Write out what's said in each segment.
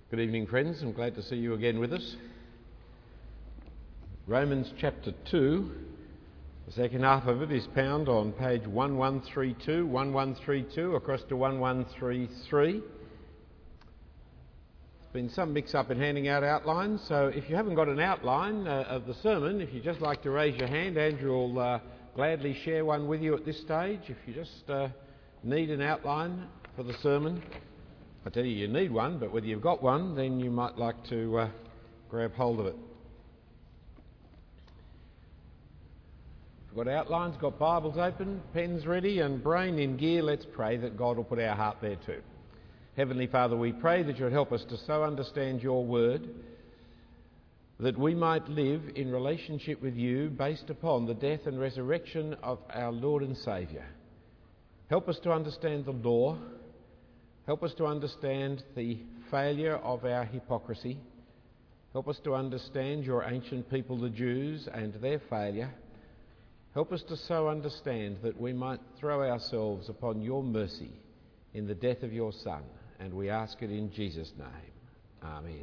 Good evening, friends. I'm glad to see you again with us. Romans chapter 2, the second half of it is found on page 1132 across to 1133. There's been some mix-up in handing out outlines, so if you haven't got an outline of the sermon, if you'd just like to raise your hand, Andrew will gladly share one with you at this stage. If you just need an outline for the sermon, I tell you need one, but whether you've got one, then you might like to grab hold of it. If you've got outlines, got Bibles open, pens ready and brain in gear, let's pray that God will put our heart there too. Heavenly Father, we pray that you'll help us to so understand your word that we might live in relationship with you based upon the death and resurrection of our Lord and Saviour. Help us to understand the law. Help us to understand the failure of our hypocrisy. Help us to understand your ancient people, the Jews, and their failure. Help us to so understand that we might throw ourselves upon your mercy in the death of your Son. And we ask it in Jesus' name. Amen.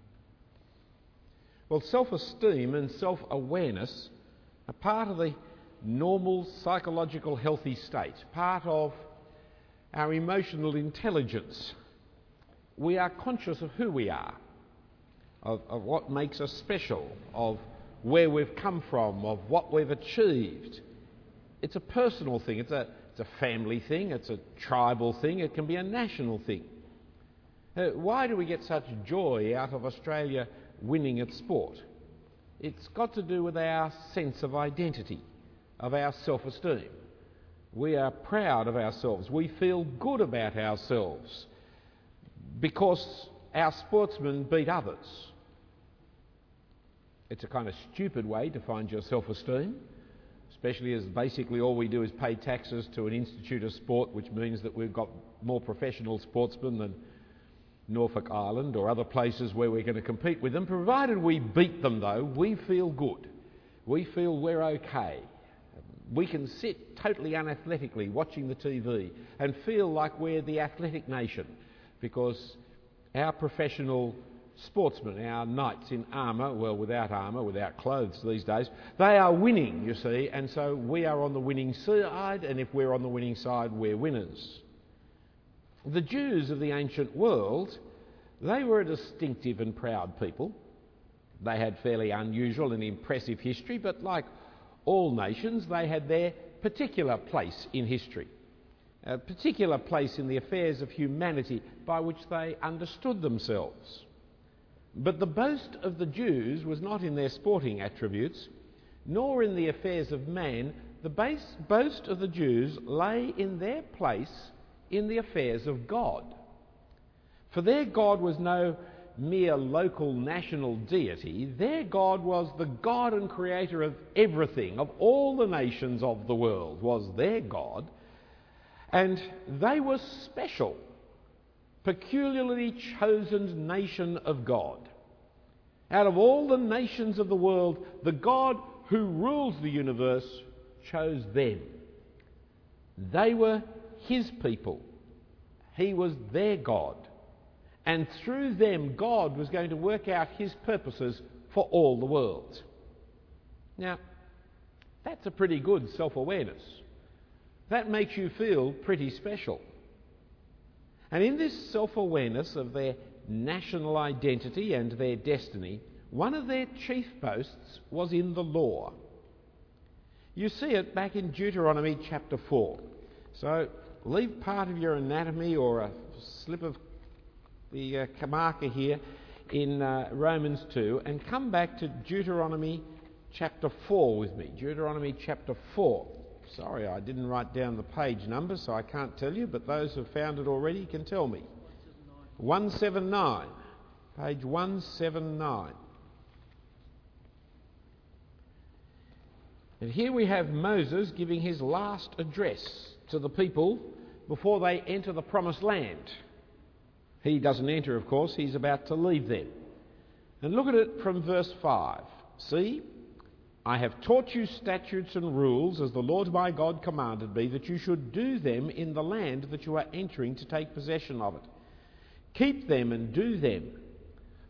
Well, self-esteem and self-awareness are part of the normal psychological healthy state, part of our emotional intelligence. We are conscious of who we are, of what makes us special, of where we've come from, of what we've achieved. It's a personal thing, it's a family thing, it's a tribal thing, it can be a national thing. Why do we get such joy out of Australia winning at sport? It's got to do with our sense of identity, of our self-esteem. We are proud of ourselves. We feel good about ourselves because our sportsmen beat others. It's a kind of stupid way to find your self-esteem, especially as basically all we do is pay taxes to an institute of sport, which means that we've got more professional sportsmen than Norfolk Island or other places where we're going to compete with them. Provided we beat them, though, we feel good. We feel we're okay. We can sit totally unathletically watching the TV and feel like we're the athletic nation because our professional sportsmen, our knights in armour, well, without clothes these days, they are winning, you see, and so we are on the winning side, and if we're on the winning side, we're winners. The Jews of the ancient world, they were a distinctive and proud people. They had fairly unusual and impressive history, but like all nations, they had their particular place in history, a particular place in the affairs of humanity by which they understood themselves. But the boast of the Jews was not in their sporting attributes, nor in the affairs of man. The boast of the Jews lay in their place in the affairs of God. For their God was no mere local national deity. Their God was the God and creator of everything, of all the nations of the world was their God, and they were special, peculiarly chosen nation of God. Out of all the nations of the world, the God who rules the universe chose them. They were his people. He was their God. And through them, God was going to work out his purposes for all the world. Now, that's a pretty good self-awareness. That makes you feel pretty special. And in this self-awareness of their national identity and their destiny, one of their chief boasts was in the law. You see it back in Deuteronomy chapter 4. So leave part of your anatomy or a slip of the marker here in Romans 2 and come back to Deuteronomy chapter 4 with me. Deuteronomy chapter 4. Sorry, I didn't write down the page number, so I can't tell you, but those who've found it already can tell me. 179. Page 179. And here we have Moses giving his last address to the people before they enter the promised land. He doesn't enter, of course, he's about to leave them. And look at it from verse 5. See, I have taught you statutes and rules as the Lord my God commanded me, that you should do them in the land that you are entering to take possession of it. Keep them and do them,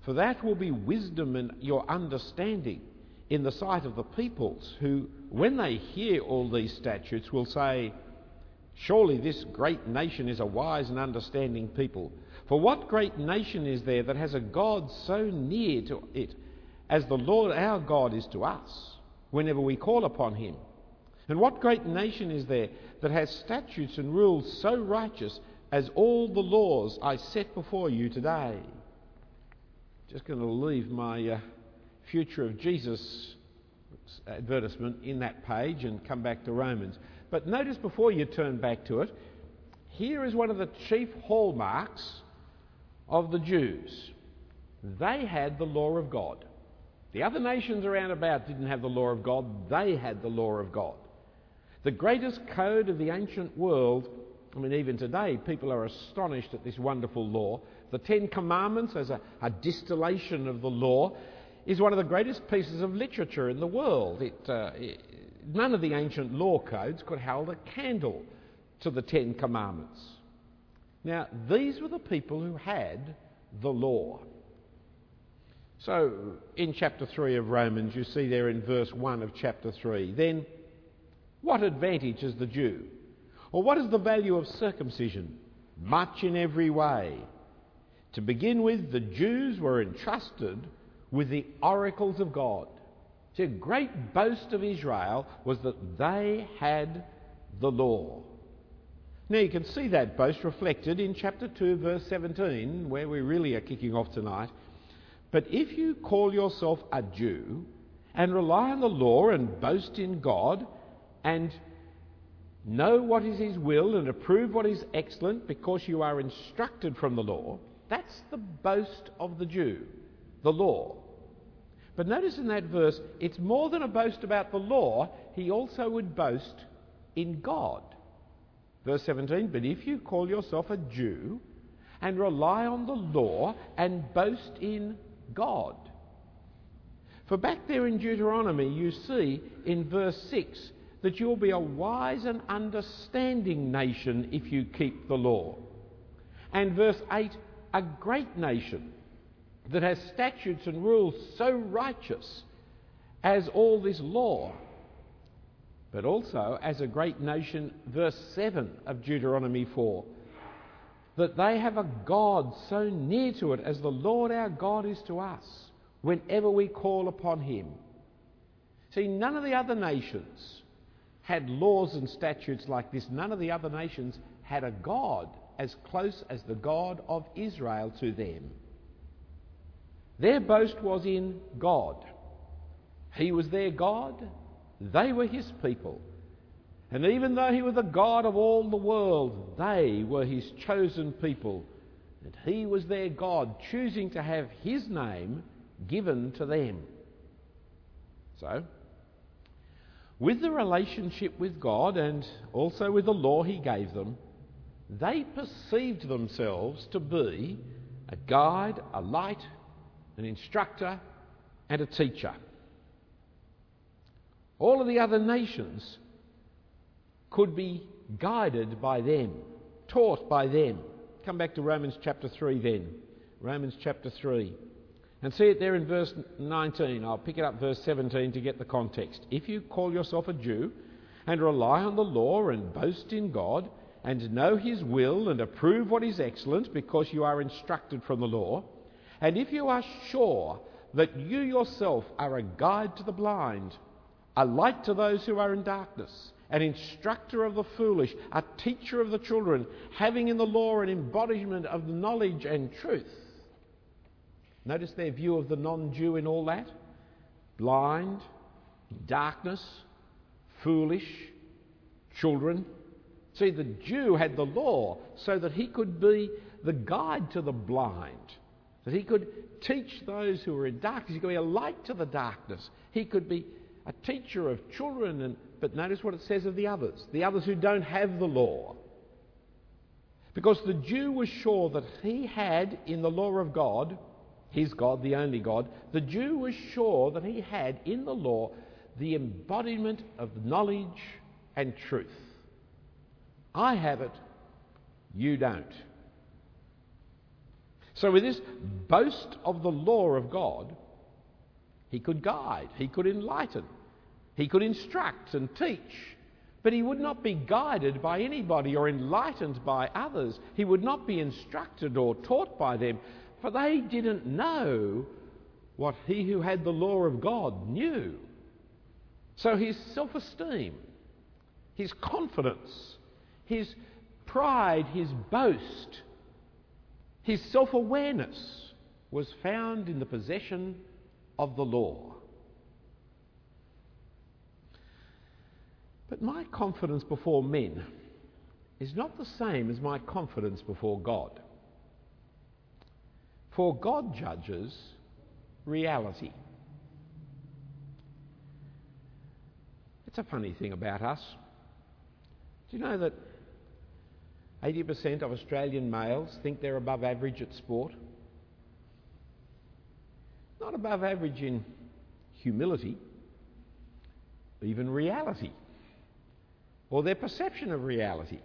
For that will be wisdom and your understanding in the sight of the peoples, who, when they hear all these statutes, will say, surely this great nation is a wise and understanding people. For what great nation is there that has a God so near to it as the Lord our God is to us, whenever we call upon him? And what great nation is there that has statutes and rules so righteous as all the laws I set before you today? Just going to leave my Future of Jesus advertisement in that page and come back to Romans. But notice before you turn back to it, here is one of the chief hallmarks of the Jews. They had the law of God. The other nations around about didn't have the law of God. They had the law of God. The greatest code of the ancient world, I mean, even today, people are astonished at this wonderful law. The Ten Commandments, as a distillation of the law, is one of the greatest pieces of literature in the world. None of the ancient law codes could hold a candle to the Ten Commandments. Now, these were the people who had the law. So, in chapter 3 of Romans, you see there in verse 1 of chapter 3, then, what advantage is the Jew? Or what is the value of circumcision? Much in every way. To begin with, the Jews were entrusted with the oracles of God. See, a great boast of Israel was that they had the law. Now you can see that boast reflected in chapter 2 verse 17, where we really are kicking off tonight. But if you call yourself a Jew and rely on the law and boast in God and know what is his will and approve what is excellent because you are instructed from the law, that's the boast of the Jew, the law. But notice in that verse, it's more than a boast about the law, he also would boast in God. Verse 17, but if you call yourself a Jew and rely on the law and boast in God. For back there in Deuteronomy, you see in verse 6 that you'll be a wise and understanding nation if you keep the law. And verse 8, a great nation that has statutes and rules so righteous as all this law. But also as a great nation, verse 7 of Deuteronomy 4, that they have a God so near to it as the Lord our God is to us, whenever we call upon him. See, none of the other nations had laws and statutes like this. None of the other nations had a God as close as the God of Israel to them. Their boast was in God. He was their God. They were his people. And even though he was the God of all the world, they were his chosen people. And he was their God, choosing to have his name given to them. So, with the relationship with God and also with the law he gave them, they perceived themselves to be a guide, a light, an instructor and a teacher. All of the other nations could be guided by them, taught by them. Come back to Romans chapter 3 then. Romans chapter 3. And see it there in verse 19. I'll pick it up verse 17 to get the context. If you call yourself a Jew and rely on the law and boast in God and know his will and approve what is excellent because you are instructed from the law, and if you are sure that you yourself are a guide to the blind, a light to those who are in darkness, an instructor of the foolish, a teacher of the children, having in the law an embodiment of knowledge and truth. Notice their view of the non-Jew in all that. Blind, darkness, foolish, children. See, the Jew had the law so that he could be the guide to the blind, that he could teach those who were in darkness. He could be a light to the darkness. He could be a teacher of children. But notice what it says of the others who don't have the law. Because the Jew was sure that he had in the law of God, his God, the only God, the Jew was sure that he had in the law the embodiment of knowledge and truth. I have it, you don't. So with this boast of the law of God, he could guide, he could enlighten, he could instruct and teach. But he would not be guided by anybody or enlightened by others. He would not be instructed or taught by them, for they didn't know what he who had the law of God knew. So his self-esteem, his confidence, his pride, his boast, his self-awareness was found in the possession of the law. But my confidence before men is not the same as my confidence before God. For God judges reality. It's a funny thing about us. Do you know that 80% of Australian males think they're above average at sport? Not above average in humility, even reality, or their perception of reality.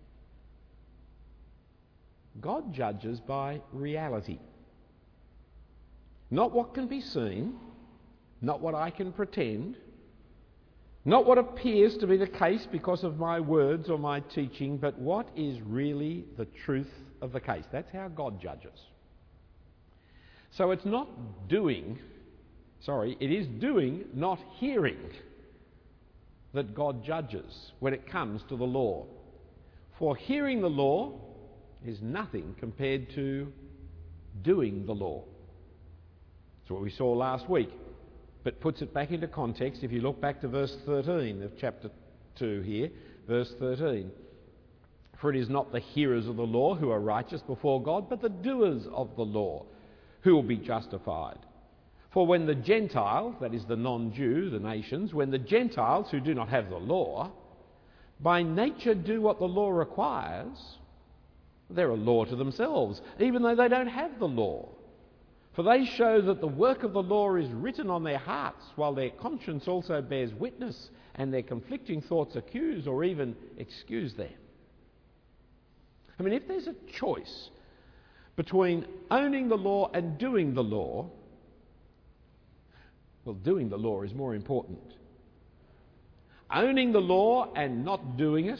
God judges by reality. Not what can be seen, not what I can pretend, not what appears to be the case because of my words or my teaching, but what is really the truth of the case. That's how God judges. So it's not doing, it is doing, not hearing, that God judges when it comes to the law. For hearing the law is nothing compared to doing the law. That's what we saw last week, but puts it back into context if you look back to verse 13 of chapter 2 here, verse 13. For it is not the hearers of the law who are righteous before God, but the doers of the law who will be justified. For when the Gentiles, that is the non-Jew, the nations, when the Gentiles who do not have the law, by nature do what the law requires, they're a law to themselves, even though they don't have the law. For they show that the work of the law is written on their hearts, while their conscience also bears witness, and their conflicting thoughts accuse or even excuse them. I mean, if there's a choice between owning the law and doing the law, well, doing the law is more important. Owning the law and not doing it,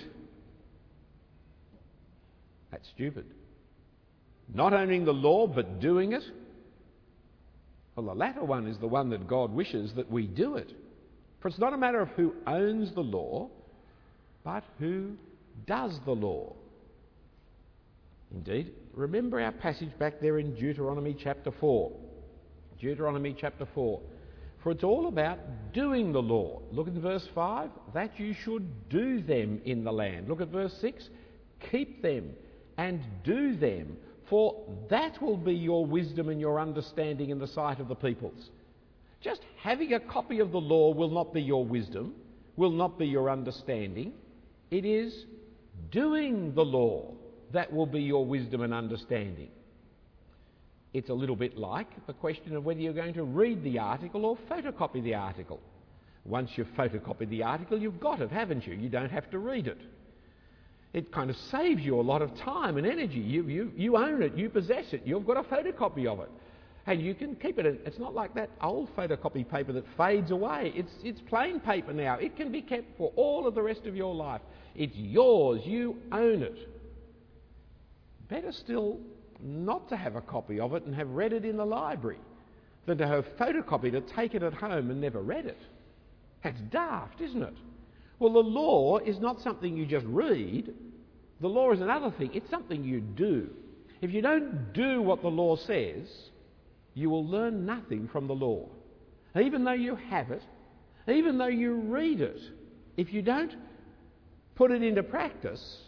that's stupid. Not owning the law but doing it, well, the latter one is the one that God wishes that we do it. For it's not a matter of who owns the law, but who does the law. Indeed, remember our passage back there in Deuteronomy chapter 4. Deuteronomy chapter 4. For it's all about doing the law. Look at verse 5. That you should do them in the land. Look at verse 6. Keep them and do them, for that will be your wisdom and your understanding in the sight of the peoples. Just having a copy of the law will not be your wisdom, will not be your understanding. It is doing the law that will be your wisdom and understanding. It's a little bit like the question of whether you're going to read the article or photocopy the article. Once you've photocopied the article, you've got it, haven't you? You don't have to read it. It kind of saves you a lot of time and energy. You own it, you possess it, you've got a photocopy of it. And you can keep it. It's not like that old photocopy paper that fades away. It's plain paper now. It can be kept for all of the rest of your life. It's yours, you own it. Better still not to have a copy of it and have read it in the library than to have photocopied it, taken it home and never read it. That's daft, isn't it? Well, the law is not something you just read. The law is another thing. It's something you do. If you don't do what the law says, you will learn nothing from the law. Even though you have it, even though you read it, if you don't put it into practice,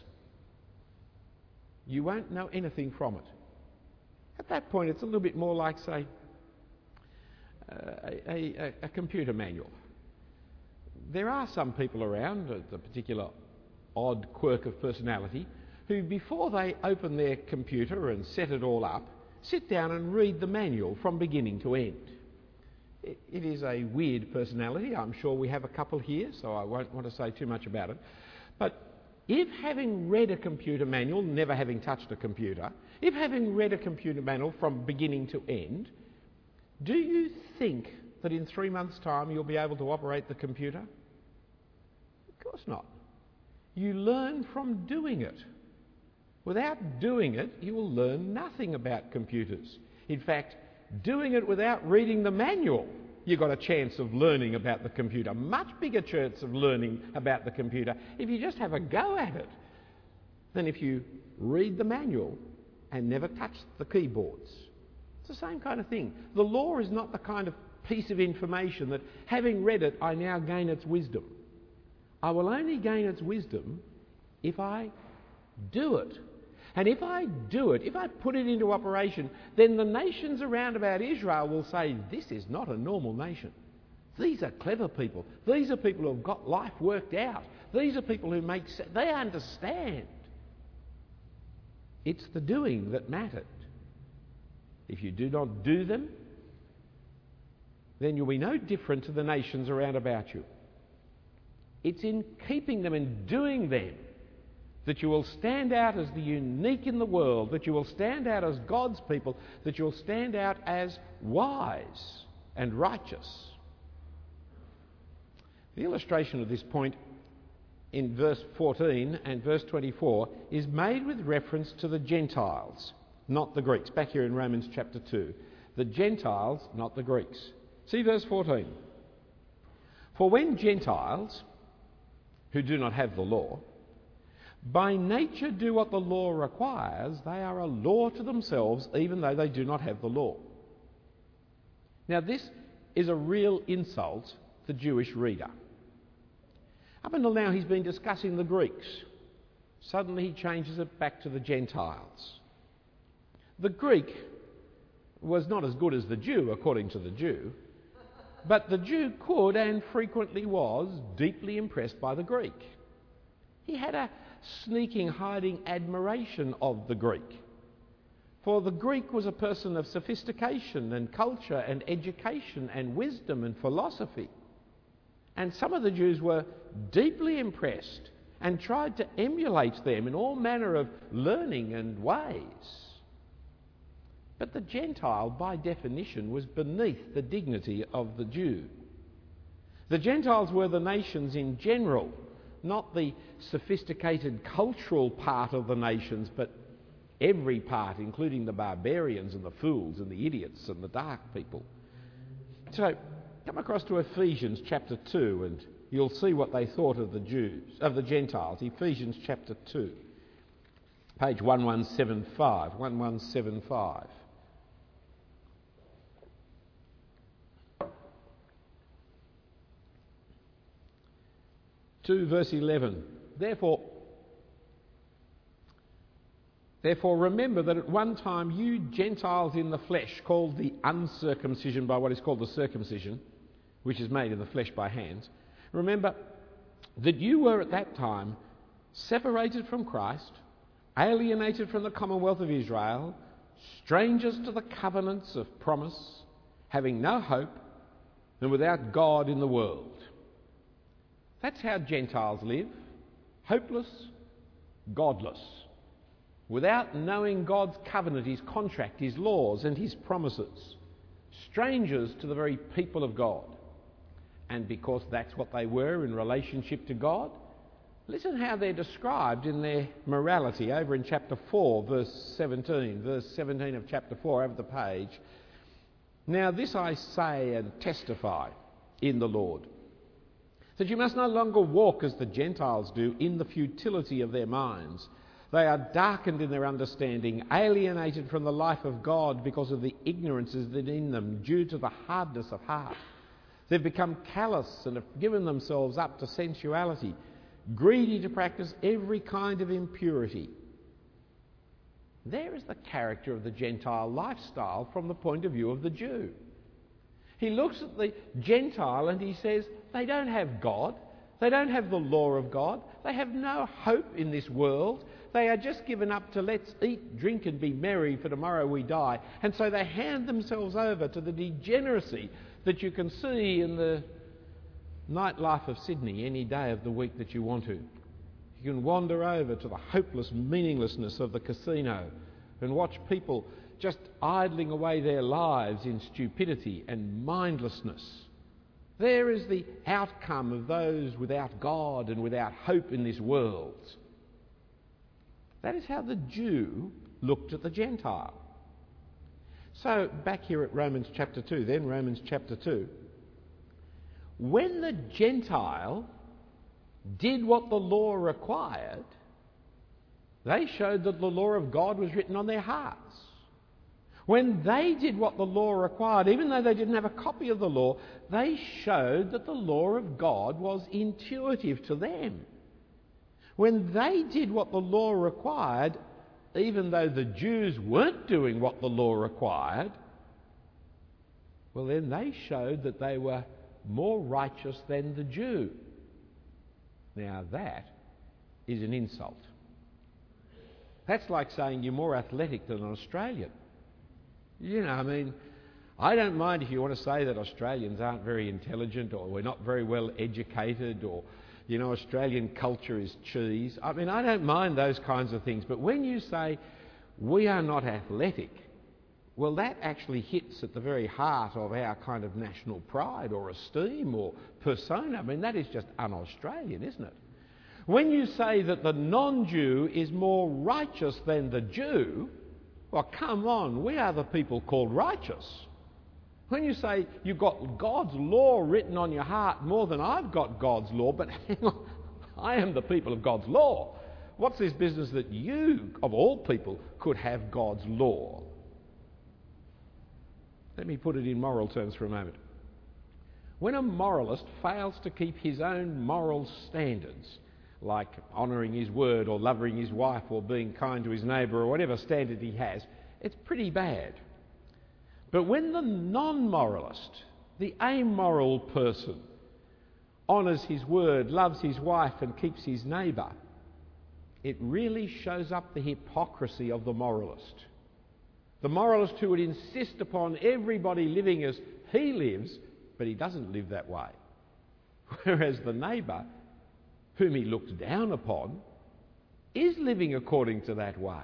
you won't know anything from it. At that point, it's a little bit more like, say, a computer manual. There are some people around, a particular odd quirk of personality, who before they open their computer and set it all up, sit down and read the manual from beginning to end. It is a weird personality. I'm sure we have a couple here, so I won't want to say too much about it. But if having read a computer manual, never having touched a computer, if having read a computer manual from beginning to end, do you think that in 3 months' time you'll be able to operate the computer? Of course not. You learn from doing it. Without doing it, you will learn nothing about computers. In fact, doing it without reading the manual, you've got a chance of learning about the computer. Much bigger chance of learning about the computer if you just have a go at it than if you read the manual and never touch the keyboards. It's the same kind of thing. The law is not the kind of piece of information that, having read it, I now gain its wisdom. I will only gain its wisdom if I do it. And if I do it, if I put it into operation, then the nations around about Israel will say, this is not a normal nation. These are clever people. These are people who have got life worked out. These are people who they understand. It's the doing that mattered. If you do not do them, then you'll be no different to the nations around about you. It's in keeping them and doing them that you will stand out as the unique in the world, that you will stand out as God's people, that you will stand out as wise and righteous. The illustration of this point in verse 14 and verse 24 is made with reference to the Gentiles, not the Greeks. Back here in Romans chapter 2. The Gentiles, not the Greeks. See verse 14. For when Gentiles, who do not have the law, by nature do what the law requires, they are a law to themselves, even though they do not have the law. Now this is a real insult to the Jewish reader. Up until now he's been discussing the Greeks. Suddenly he changes it back to the Gentiles. The Greek was not as good as the Jew, according to the Jew, but the Jew could and frequently was deeply impressed by the Greek. He had a sneaking, hiding admiration of the Greek. For the Greek was a person of sophistication and culture and education and wisdom and philosophy. And some of the Jews were deeply impressed and tried to emulate them in all manner of learning and ways. But the Gentile, by definition, was beneath the dignity of the Jew. The Gentiles were the nations in general, not the sophisticated cultural part of the nations, but every part, including the barbarians and the fools and the idiots and the dark people. So, come across to Ephesians chapter 2 and you'll see what they thought of the Jews, of the Gentiles. Ephesians chapter 2, page 1175. 1175. Verse 11. Therefore remember that at one time you Gentiles in the flesh, called the uncircumcision by what is called the circumcision, which is made in the flesh by hands, remember that you were at that time separated from Christ, alienated from the commonwealth of Israel, strangers to the covenants of promise, having no hope, and without God in the world. That's how Gentiles live, hopeless, godless, without knowing God's covenant, his contract, his laws and his promises, strangers to the very people of God. And because that's what they were in relationship to God, listen how they're described in their morality over in chapter 4, verse 17. Verse 17 of chapter 4 over the page. Now this I say and testify in the Lord, that you must no longer walk as the Gentiles do in the futility of their minds. They are darkened in their understanding, alienated from the life of God because of the ignorances that are in them due to the hardness of heart. They've become callous and have given themselves up to sensuality, greedy to practice every kind of impurity. There is the character of the Gentile lifestyle from the point of view of the Jew. He looks at the Gentile and he says, they don't have God. They don't have the law of God. They have no hope in this world. They are just given up to let's eat, drink and be merry, for tomorrow we die. And so they hand themselves over to the degeneracy that you can see in the nightlife of Sydney any day of the week that you want to. You can wander over to the hopeless meaninglessness of the casino and watch people just idling away their lives in stupidity and mindlessness. There is the outcome of those without God and without hope in this world. That is how the Jew looked at the Gentile. So, back here at Romans chapter 2, then, Romans chapter 2. When the Gentile did what the law required, they showed that the law of God was written on their hearts. When they did what the law required, even though they didn't have a copy of the law, they showed that the law of God was intuitive to them. When they did what the law required, even though the Jews weren't doing what the law required, well, then they showed that they were more righteous than the Jew. Now that is an insult. That's like saying you're more athletic than an Australian. You know, I mean, I don't mind if you want to say that Australians aren't very intelligent or we're not very well educated or, you know, Australian culture is cheese. I mean, I don't mind those kinds of things. But when you say we are not athletic, well, that actually hits at the very heart of our kind of national pride or esteem or persona. I mean, that is just un-Australian, isn't it? When you say that the non-Jew is more righteous than the Jew, well, come on, we are the people called righteous. When you say you've got God's law written on your heart more than I've got God's law, but hang on, I am the people of God's law. What's this business that you, of all people, could have God's law? Let me put it in moral terms for a moment. When a moralist fails to keep his own moral standards, like honouring his word or loving his wife or being kind to his neighbour or whatever standard he has, it's pretty bad. But when the non-moralist, the amoral person, honours his word, loves his wife and keeps his neighbour, it really shows up the hypocrisy of the moralist. The moralist who would insist upon everybody living as he lives, but he doesn't live that way. Whereas the neighbour, whom he looks down upon, is living according to that way.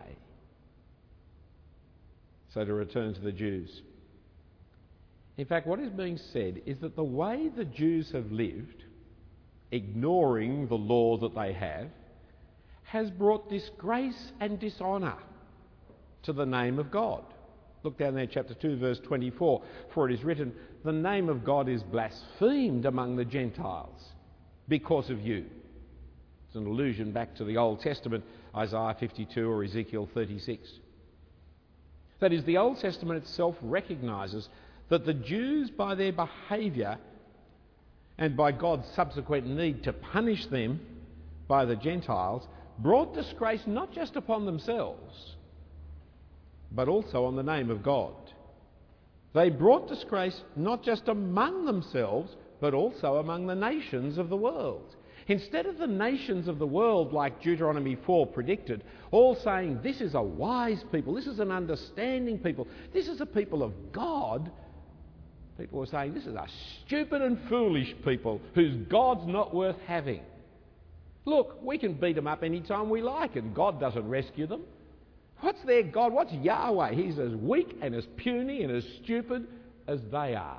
So to return to the Jews. In fact, what is being said is that the way the Jews have lived, ignoring the law that they have, has brought disgrace and dishonour to the name of God. Look down there, chapter 2, verse 24. For it is written, the name of God is blasphemed among the Gentiles because of you. It's an allusion back to the Old Testament, Isaiah 52 or Ezekiel 36. That is, the Old Testament itself recognises that the Jews, by their behaviour and by God's subsequent need to punish them by the Gentiles, brought disgrace not just upon themselves, but also on the name of God. They brought disgrace not just among themselves, but also among the nations of the world. Instead of the nations of the world, like Deuteronomy 4 predicted, all saying, this is a wise people, this is an understanding people, this is a people of God, people were saying, this is a stupid and foolish people whose God's not worth having. Look, we can beat them up any time we like and God doesn't rescue them. What's their God? What's Yahweh? He's as weak and as puny and as stupid as they are.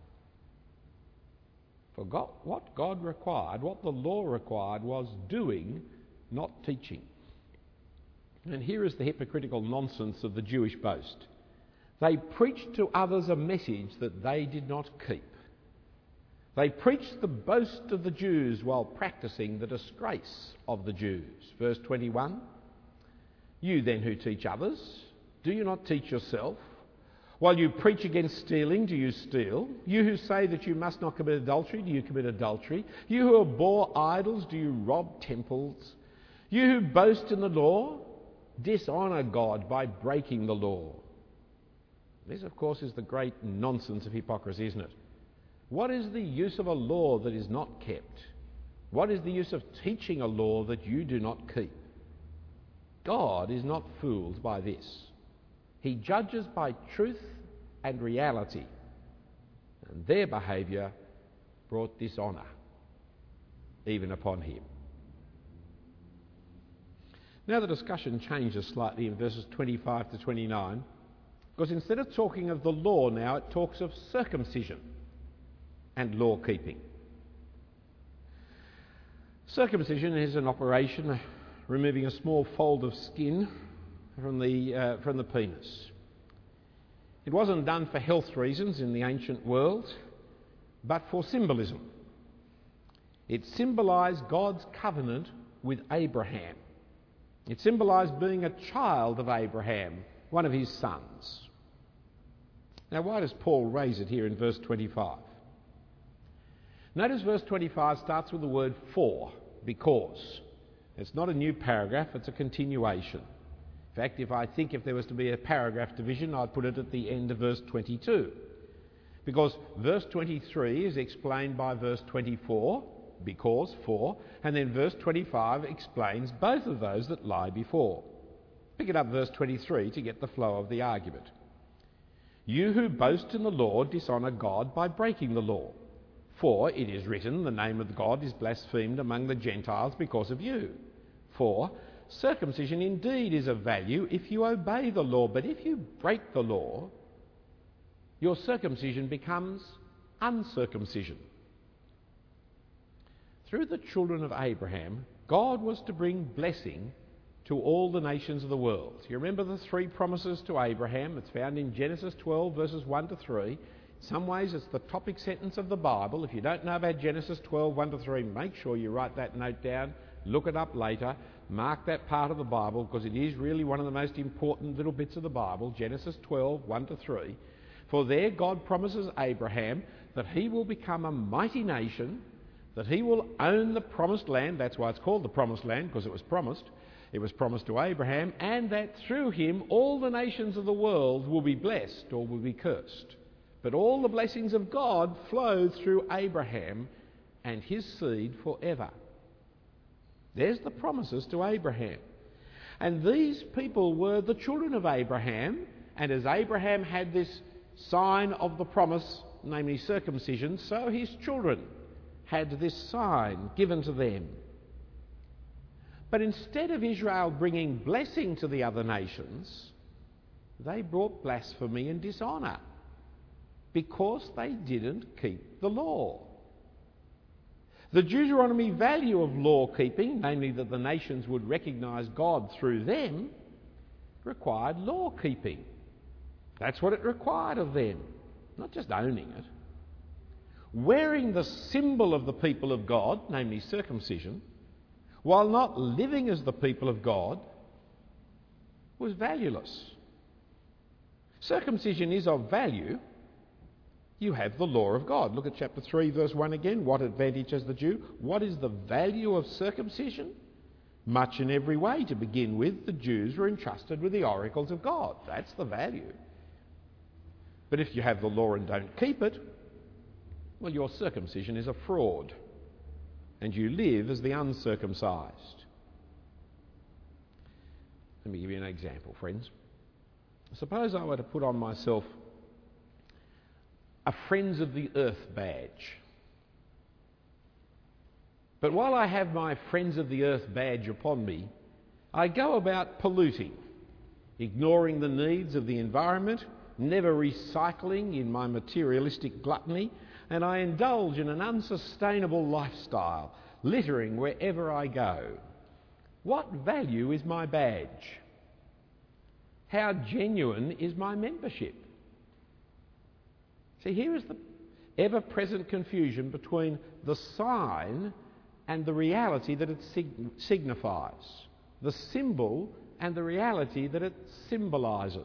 For God, what God required, what the law required, was doing, not teaching. And here is the hypocritical nonsense of the Jewish boast. They preached to others a message that they did not keep. They preached the boast of the Jews while practising the disgrace of the Jews. Verse 21, you then who teach others, do you not teach yourself? While you preach against stealing, do you steal? You who say that you must not commit adultery, do you commit adultery? You who abhor idols, do you rob temples? You who boast in the law, dishonour God by breaking the law. This, of course, is the great nonsense of hypocrisy, isn't it? What is the use of a law that is not kept? What is the use of teaching a law that you do not keep? God is not fooled by this. He judges by truth and reality, and their behaviour brought dishonour even upon him. Now the discussion changes slightly in verses 25 to 29, because instead of talking of the law now, it talks of circumcision and law keeping. Circumcision is an operation removing a small fold of skin from the penis. It wasn't done for health reasons in the ancient world, but for symbolism. It symbolised God's covenant with Abraham. It symbolised being a child of Abraham, one of his sons. Now, why does Paul raise it here in verse 25? Notice verse 25 starts with the word for, because. It's not a new paragraph, it's a continuation. In fact, if there was to be a paragraph division, I'd put it at the end of verse 22. Because verse 23 is explained by verse 24, because, for, and then verse 25 explains both of those that lie before. Pick it up verse 23 to get the flow of the argument. You who boast in the law dishonour God by breaking the law. For it is written, the name of God is blasphemed among the Gentiles because of you. For circumcision indeed is of value if you obey the law, but if you break the law, your circumcision becomes uncircumcision. Through the children of Abraham, God was to bring blessing to all the nations of the world. You remember the three promises to Abraham? It's found in Genesis 12 verses 1 to 3. In some ways it's the topic sentence of the Bible. If you don't know about Genesis 12, 1 to 3, make sure you write that note down, look it up later, mark that part of the Bible, because it is really one of the most important little bits of the Bible, Genesis 12, 1 to 3. For there God promises Abraham that he will become a mighty nation, that he will own the promised land. That's why it's called the promised land, because it was promised. It was promised to Abraham, and that through him all the nations of the world will be blessed or will be cursed. But all the blessings of God flow through Abraham and his seed forever. There's the promises to Abraham. And these people were the children of Abraham, and as Abraham had this sign of the promise, namely circumcision, so his children had this sign given to them. But instead of Israel bringing blessing to the other nations, they brought blasphemy and dishonour because they didn't keep the law. The Deuteronomy value of law keeping, namely that the nations would recognise God through them, required law keeping. That's what it required of them, not just owning it. Wearing the symbol of the people of God, namely circumcision, while not living as the people of God, was valueless. Circumcision is of value. You have the law of God. Look at chapter 3, verse 1 again. What advantage has the Jew? What is the value of circumcision? Much in every way. To begin with, the Jews were entrusted with the oracles of God. That's the value. But if you have the law and don't keep it, well, your circumcision is a fraud, and you live as the uncircumcised. Let me give you an example, friends. Suppose I were to put on myself a Friends of the Earth badge. But while I have my Friends of the Earth badge upon me, I go about polluting, ignoring the needs of the environment, never recycling in my materialistic gluttony, and I indulge in an unsustainable lifestyle, littering wherever I go. What value is my badge? How genuine is my membership? See, here is the ever-present confusion between the sign and the reality that it signifies, the symbol and the reality that it symbolises.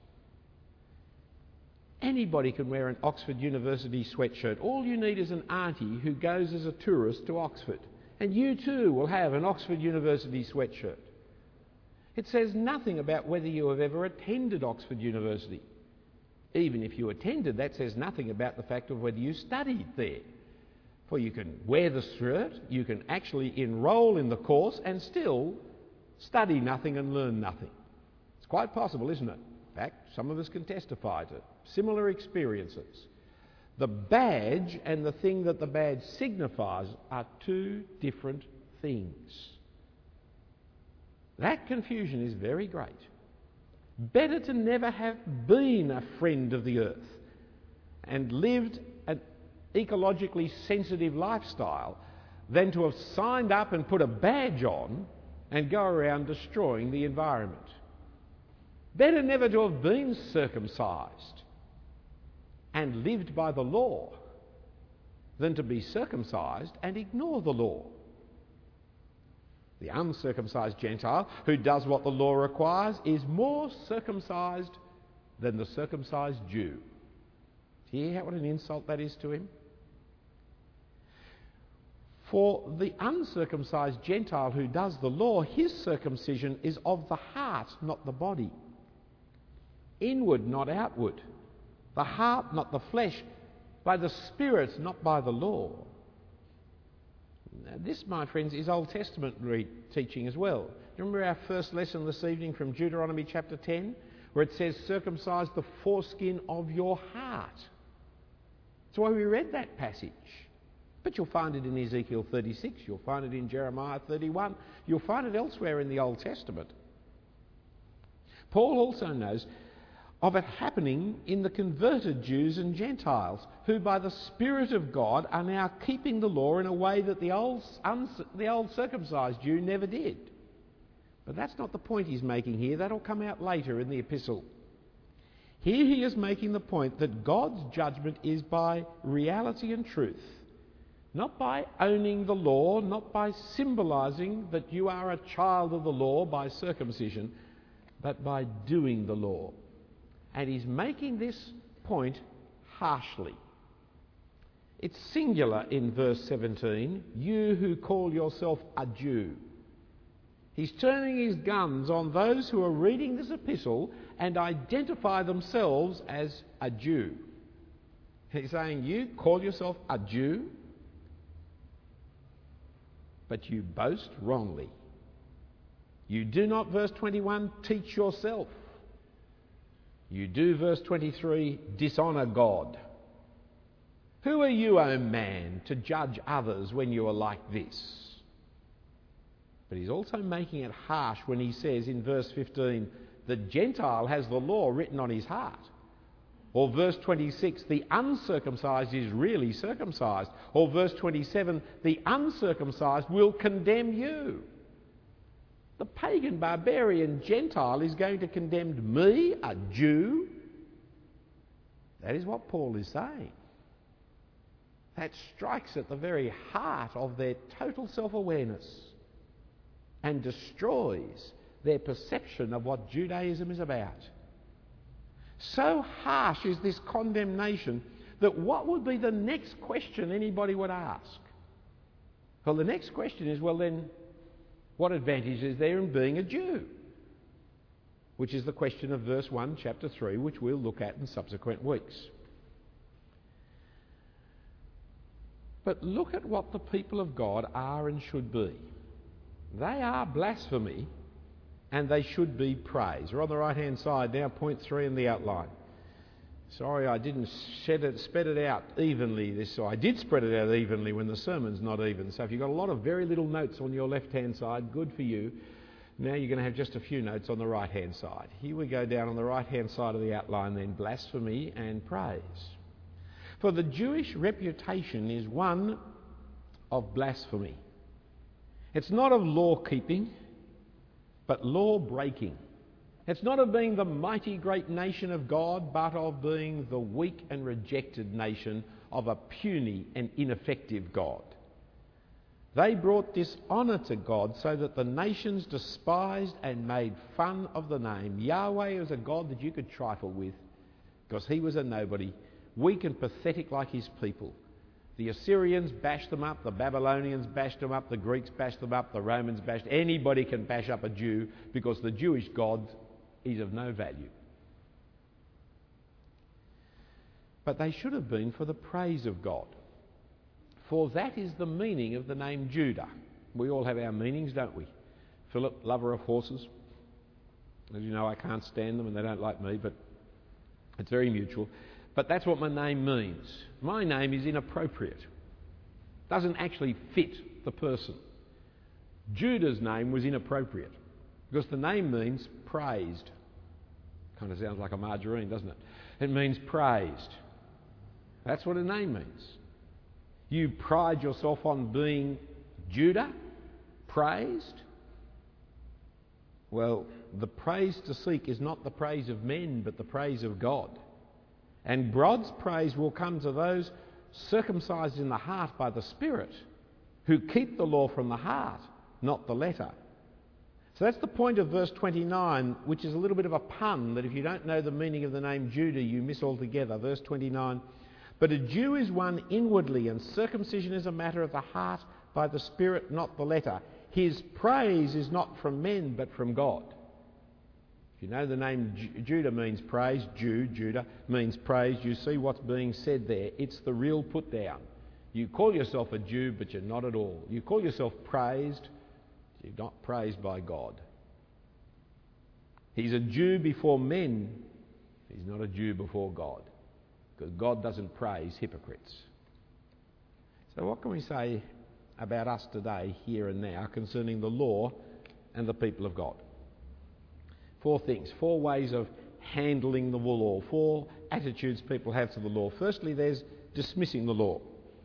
Anybody can wear an Oxford University sweatshirt. All you need is an auntie who goes as a tourist to Oxford, and you too will have an Oxford University sweatshirt. It says nothing about whether you have ever attended Oxford University. Even if you attended, that says nothing about the fact of whether you studied there. For you can wear the shirt, you can actually enrol in the course and still study nothing and learn nothing. It's quite possible, isn't it? In fact, some of us can testify to similar experiences. The badge and the thing that the badge signifies are two different things. That confusion is very great. Better to never have been a friend of the earth and lived an ecologically sensitive lifestyle than to have signed up and put a badge on and go around destroying the environment. Better never to have been circumcised and lived by the law than to be circumcised and ignore the law. The uncircumcised Gentile who does what the law requires is more circumcised than the circumcised Jew. Do you hear what an insult that is to him? For the uncircumcised Gentile who does the law, his circumcision is of the heart, not the body. Inward, not outward. The heart, not the flesh. By the Spirit, not by the law. Now, this, my friends, is Old Testament teaching as well. Remember our first lesson this evening from Deuteronomy chapter 10, where it says, circumcise the foreskin of your heart. That's why we read that passage. But you'll find it in Ezekiel 36, you'll find it in Jeremiah 31, you'll find it elsewhere in the Old Testament. Paul also knows of it happening in the converted Jews and Gentiles, who by the Spirit of God are now keeping the law in a way that the old circumcised Jew never did. But that's not the point he's making here. That'll come out later in the epistle. Here he is making the point that God's judgment is by reality and truth, not by owning the law, not by symbolising that you are a child of the law by circumcision, but by doing the law. And he's making this point harshly. It's singular in verse 17, you who call yourself a Jew. He's turning his guns on those who are reading this epistle and identify themselves as a Jew. He's saying, you call yourself a Jew, but you boast wrongly. You do not, verse 21, teach yourself. You do, verse 23, dishonour God. Who are you, O man, to judge others when you are like this? But he's also making it harsh when he says in verse 15, the Gentile has the law written on his heart. Or verse 26, the uncircumcised is really circumcised. Or verse 27, the uncircumcised will condemn you. The pagan, barbarian Gentile is going to condemn me, a Jew. That is what Paul is saying. That strikes at the very heart of their total self-awareness and destroys their perception of what Judaism is about. So harsh is this condemnation that what would be the next question anybody would ask? Well, the next question is, well then, what advantage is there in being a Jew? Which is the question of verse 1, chapter 3, which we'll look at in subsequent weeks. But look at what the people of God are and should be. They are blasphemy and they should be praised. We're on the right-hand side now, point 3 in the outline. Sorry, I didn't spread it out evenly. I did spread it out evenly when the sermon's not even. So if you've got a lot of very little notes on your left-hand side, good for you. Now you're going to have just a few notes on the right-hand side. Here we go down on the right-hand side of the outline then, blasphemy and praise. For the Jewish reputation is one of blasphemy. It's not of law-keeping, but law-breaking. It's not of being the mighty great nation of God, but of being the weak and rejected nation of a puny and ineffective God. They brought dishonour to God so that the nations despised and made fun of the name. Yahweh was a God that you could trifle with because he was a nobody, weak and pathetic like his people. The Assyrians bashed them up, the Babylonians bashed them up, the Greeks bashed them up, the Romans bashed. Anybody can bash up a Jew because the Jewish God is of no value. But they should have been for the praise of God. For that is the meaning of the name Judah. We all have our meanings, don't we? Philip, lover of horses. As you know, I can't stand them and they don't like me, but it's very mutual. But that's what my name means. My name is inappropriate. Doesn't actually fit the person. Judah's name was inappropriate. Because the name means praised. Kind of sounds like a margarine, doesn't it? It means praised. That's what a name means. You pride yourself on being Judah, praised. Well, the praise to seek is not the praise of men, but the praise of God. And God's praise will come to those circumcised in the heart by the Spirit, who keep the law from the heart, not the letter. So that's the point of verse 29, which is a little bit of a pun, that if you don't know the meaning of the name Judah, you miss altogether. Verse 29, but a Jew is one inwardly, and circumcision is a matter of the heart by the Spirit, not the letter. His praise is not from men, but from God. If you know the name Judah means praise, Judah means praise, you see what's being said there. It's the real put down. You call yourself a Jew, but you're not at all. You call yourself praised, you're not praised by God. He's a Jew before men, he's not a Jew before God, because God doesn't praise hypocrites. So what can we say about us today, here and now, concerning the law and the people of God? 4 things, 4 ways of handling the law, 4 attitudes people have to the law. Firstly, there's dismissing the law.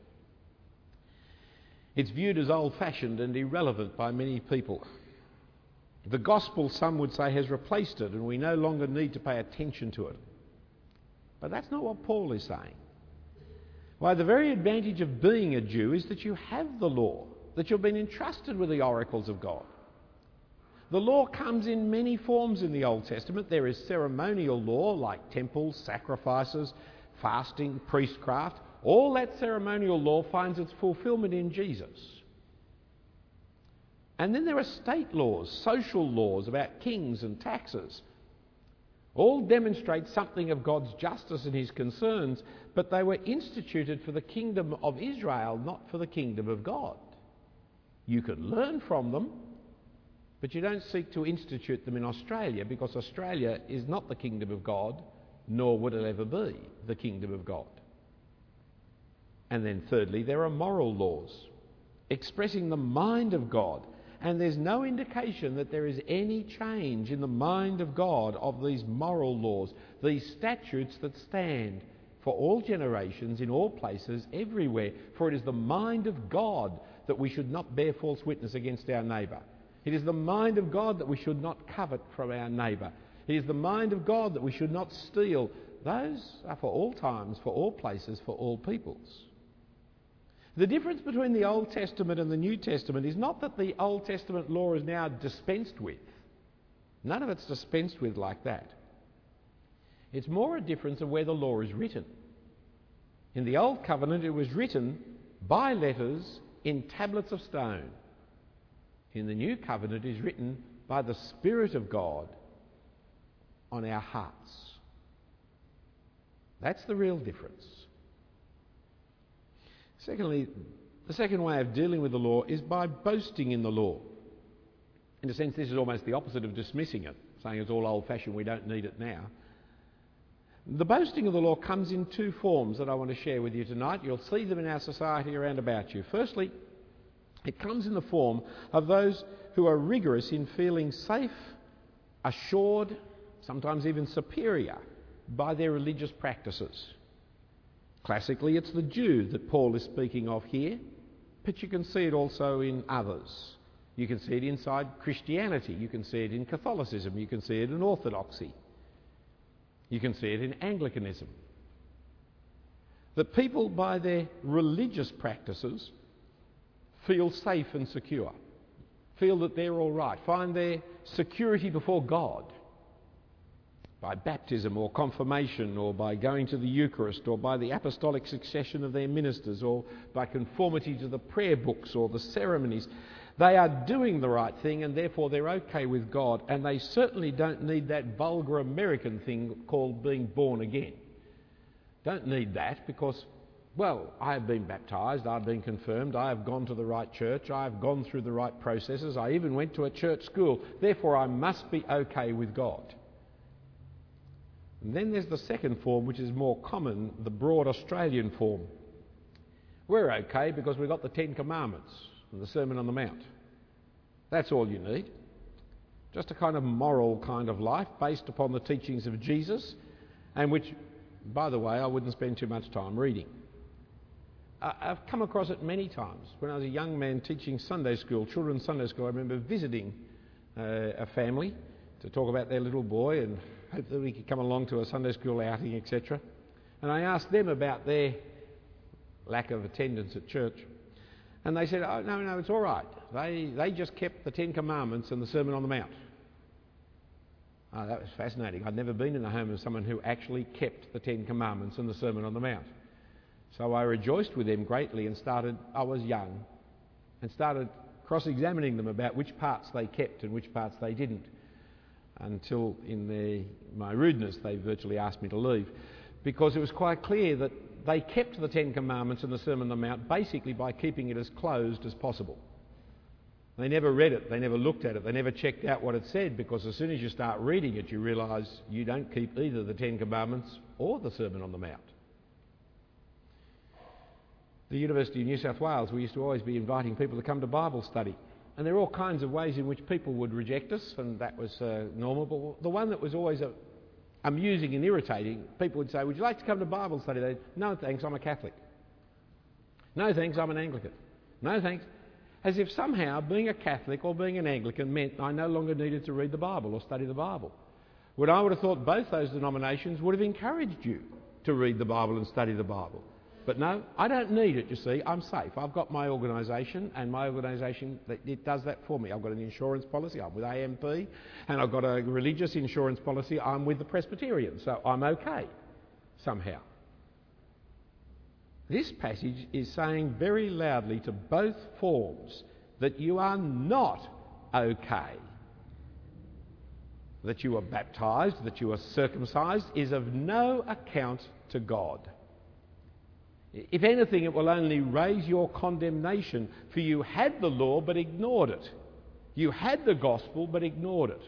It's viewed as old-fashioned and irrelevant by many people. The gospel, some would say, has replaced it, and we no longer need to pay attention to it. But that's not what Paul is saying. Why, the very advantage of being a Jew is that you have the law, that you've been entrusted with the oracles of God. The law comes in many forms in the Old Testament. There is ceremonial law, like temples, sacrifices, fasting, priestcraft. All that ceremonial law finds its fulfilment in Jesus. And then there are state laws, social laws about kings and taxes. All demonstrate something of God's justice and his concerns, but they were instituted for the kingdom of Israel, not for the kingdom of God. You can learn from them, but you don't seek to institute them in Australia, because Australia is not the kingdom of God, nor would it ever be the kingdom of God. And then thirdly, there are moral laws expressing the mind of God. And there's no indication that there is any change in the mind of God of these moral laws, these statutes that stand for all generations, in all places, everywhere. For it is the mind of God that we should not bear false witness against our neighbour. It is the mind of God that we should not covet from our neighbour. It is the mind of God that we should not steal. Those are for all times, for all places, for all peoples. The difference between the Old Testament and the New Testament is not that the Old Testament law is now dispensed with. None of it's dispensed with like that. It's more a difference of where the law is written. In the Old Covenant, it was written by letters in tablets of stone. In the New Covenant, it is written by the Spirit of God on our hearts. That's the real difference. Secondly, the second way of dealing with the law is by boasting in the law. In a sense, this is almost the opposite of dismissing it, saying it's all old-fashioned, we don't need it now. The boasting of the law comes in 2 forms that I want to share with you tonight. You'll see them in our society around about you. Firstly, it comes in the form of those who are rigorous in feeling safe, assured, sometimes even superior by their religious practices. Classically, it's the Jew that Paul is speaking of here, but you can see it also in others. You can see it inside Christianity, you can see it in Catholicism, you can see it in Orthodoxy, you can see it in Anglicanism. That people, by their religious practices, feel safe and secure, feel that they're all right, find their security before God, by baptism or confirmation, or by going to the Eucharist, or by the apostolic succession of their ministers, or by conformity to the prayer books or the ceremonies. They are doing the right thing, and therefore they're okay with God, and they certainly don't need that vulgar American thing called being born again. Don't need that, because, well, I have been baptised, I've been confirmed, I have gone to the right church, I have gone through the right processes, I even went to a church school, therefore I must be okay with God. And then there's the second form, which is more common, the broad Australian form. We're okay because we've got the 10 Commandments and the Sermon on the Mount. That's all you need. just a kind of moral kind of life based upon the teachings of Jesus, and which, by the way, I wouldn't spend too much time reading. I've come across it many times. When I was a young man teaching Sunday school, children's Sunday school, I remember visiting a family to talk about their little boy and hope that we could come along to a Sunday school outing, etc. And I asked them about their lack of attendance at church. And they said, oh, no, it's all right. They just kept the Ten Commandments and the Sermon on the Mount. Oh, that was fascinating. I'd never been in the home of someone who actually kept the Ten Commandments and the Sermon on the Mount. So I rejoiced with them greatly and I was young, and started cross-examining them about which parts they kept and which parts they didn't, until in my rudeness they virtually asked me to leave, because it was quite clear that they kept the Ten Commandments and the Sermon on the Mount basically by keeping it as closed as possible. They never read it, they never looked at it, they never checked out what it said, because as soon as you start reading it you realise you don't keep either the Ten Commandments or the Sermon on the Mount. The University of New South Wales, we used to always be inviting people to come to Bible study. And there are all kinds of ways in which people would reject us, and that was normal. But the one that was always amusing and irritating, people would say, would you like to come to Bible study? They'd, no thanks, I'm a Catholic. No thanks, I'm an Anglican. No thanks. As if somehow being a Catholic or being an Anglican meant I no longer needed to read the Bible or study the Bible. When I would have thought both those denominations would have encouraged you to read the Bible and study the Bible. But no, I don't need it, you see. I'm safe. I've got my organisation, and my organisation, it does that for me. I've got an insurance policy. I'm with AMP, and I've got a religious insurance policy. I'm with the Presbyterians, so I'm okay, somehow. This passage is saying very loudly to both forms that you are not okay. That you are baptised, that you are circumcised, is of no account to God. If anything, it will only raise your condemnation, for you had the law but ignored it. You had the gospel but ignored it.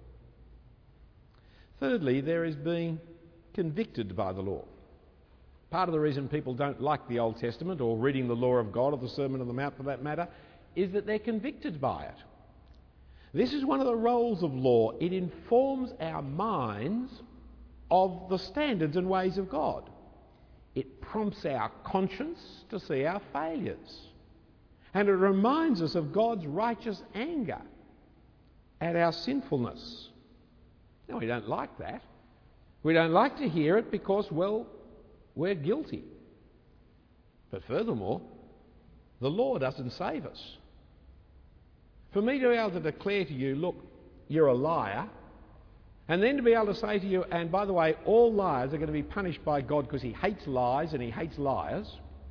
Thirdly, there is being convicted by the law. Part of the reason people don't like the Old Testament, or reading the law of God, or the Sermon on the Mount for that matter, is that they're convicted by it. This is one of the roles of law. It informs our minds of the standards and ways of God. It prompts our conscience to see our failures. And it reminds us of God's righteous anger at our sinfulness. Now, we don't like that. We don't like to hear it because, well, we're guilty. But furthermore, the law doesn't save us. For me to be able to declare to you, look, you're a liar, and then to be able to say to you, and by the way, all liars are going to be punished by God because he hates lies and he hates liars,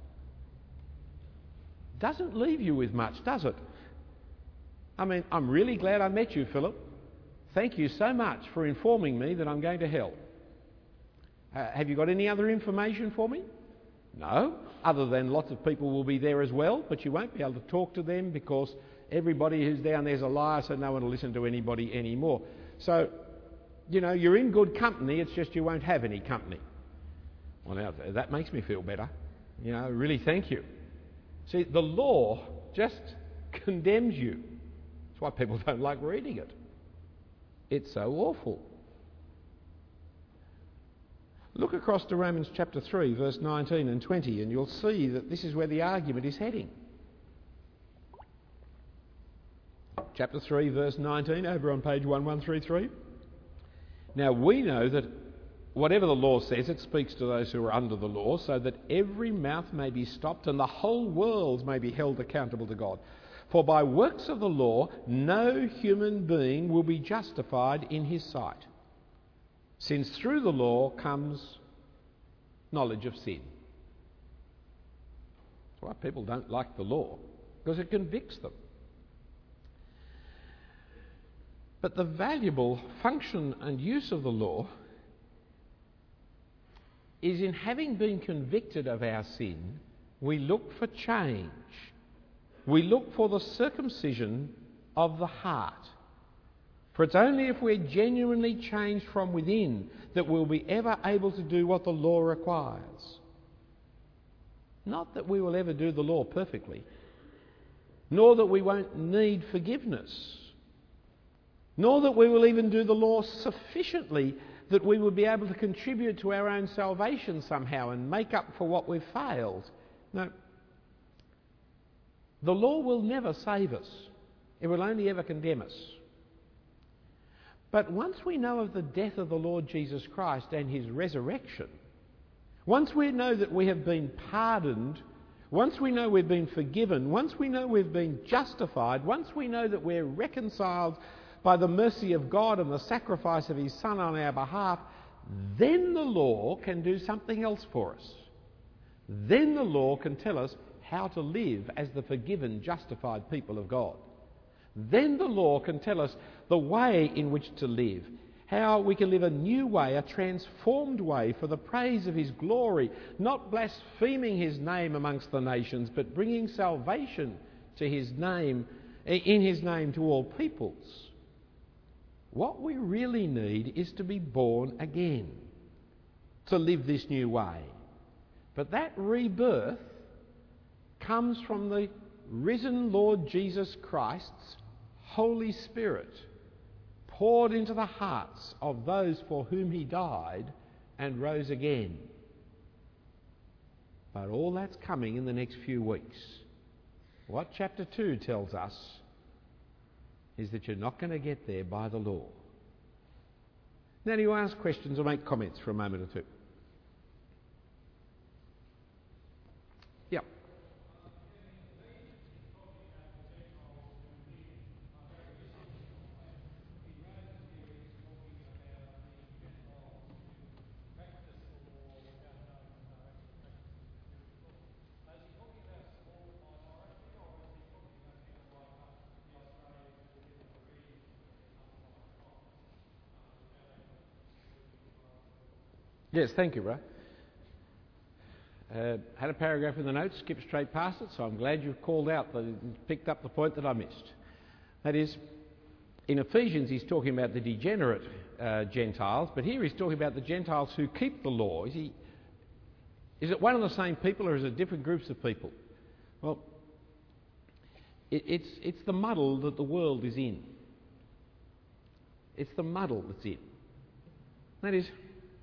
doesn't leave you with much, does it? I mean, I'm really glad I met you, Philip. Thank you so much for informing me that I'm going to hell. Have you got any other information for me? No, other than lots of people will be there as well, but you won't be able to talk to them because everybody who's down there's a liar, so no one will listen to anybody anymore. So, you know, you're in good company, it's just you won't have any company. Well, now, that makes me feel better. You know, really thank you. See, the law just condemns you. That's why people don't like reading it. It's so awful. Look across to Romans chapter 3, verse 19 and 20, and you'll see that this is where the argument is heading. Chapter 3, verse 19, over on page 1133. Now we know that whatever the law says, it speaks to those who are under the law, so that every mouth may be stopped and the whole world may be held accountable to God. For by works of the law, no human being will be justified in his sight, since through the law comes knowledge of sin. That's why people don't like the law, because it convicts them. But the valuable function and use of the law is in having been convicted of our sin, we look for change. We look for the circumcision of the heart. For it's only if we're genuinely changed from within that we'll be ever able to do what the law requires. Not that we will ever do the law perfectly, nor that we won't need forgiveness. nor that we will even do the law sufficiently that we will be able to contribute to our own salvation somehow and make up for what we've failed. No. The law will never save us. It will only ever condemn us. But once we know of the death of the Lord Jesus Christ and his resurrection, once we know that we have been pardoned, once we know we've been forgiven, once we know we've been justified, once we know that we're reconciled by the mercy of God and the sacrifice of his Son on our behalf, then the law can do something else for us. Then the law can tell us how to live as the forgiven, justified people of God. Then the law can tell us the way in which to live, how we can live a new way, a transformed way for the praise of his glory, not blaspheming his name amongst the nations, but bringing salvation to his name, in his name to all peoples. What we really need is to be born again, to live this new way. But that rebirth comes from the risen Lord Jesus Christ's Holy Spirit poured into the hearts of those for whom he died and rose again. But all that's coming in the next few weeks. What chapter 2 tells us is that you're not going to get there by the law. Now, do you ask questions or make comments for a moment or two? Yep. Yes, thank you, Ray. Had a paragraph in the notes, skipped straight past it, so I'm glad you've called out, picked up the point that I missed. That is, in Ephesians he's talking about the degenerate Gentiles, but here he's talking about the Gentiles who keep the law. Is it one and the same people, or is it different groups of people? Well, it's the muddle that the world is in. It's the muddle that's in. That is,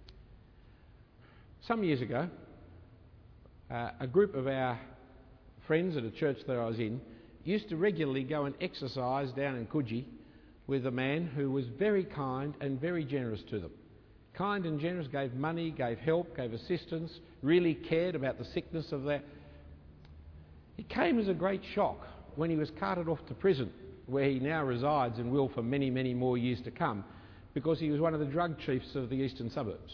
some years ago, a group of our friends at a church that I was in used to regularly go and exercise down in Coogee with a man who was very kind and very generous to them. Kind and generous, gave money, gave help, gave assistance, really cared about the sickness of their... It came as a great shock when he was carted off to prison, where he now resides and will for many, many more years to come, because he was one of the drug chiefs of the eastern suburbs.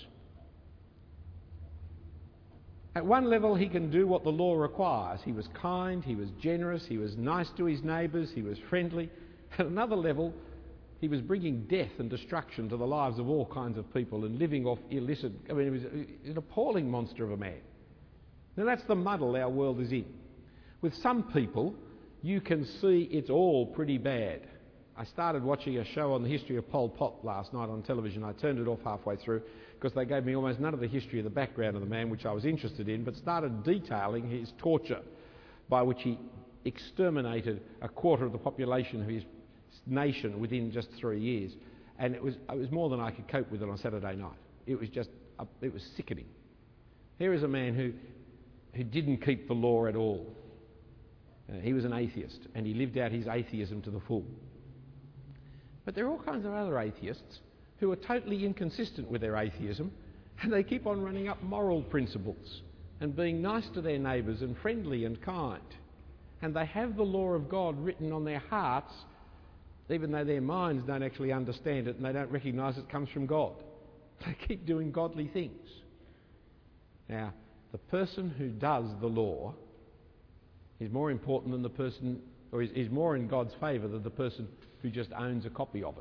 At one level, he can do what the law requires. He was kind, he was generous, he was nice to his neighbours, he was friendly. At another level, he was bringing death and destruction to the lives of all kinds of people and living off illicit... he was an appalling monster of a man. Now, that's the muddle our world is in. With some people, you can see it's all pretty bad. I started watching a show on the history of Pol Pot last night on television. I turned it off halfway through because they gave me almost none of the history of the background of the man, which I was interested in, but started detailing his torture by which he exterminated a quarter of the population of his nation within just 3 years. And it was more than I could cope with on a Saturday night. It was sickening. Here is a man who didn't keep the law at all. He was an atheist, and he lived out his atheism to the full. But there are all kinds of other atheists who are totally inconsistent with their atheism, and they keep on running up moral principles and being nice to their neighbours and friendly and kind. And they have the law of God written on their hearts, even though their minds don't actually understand it and they don't recognise it comes from God. They keep doing godly things. Now, the person who does the law is more important than the person, or is more in God's favour than the person who just owns a copy of it.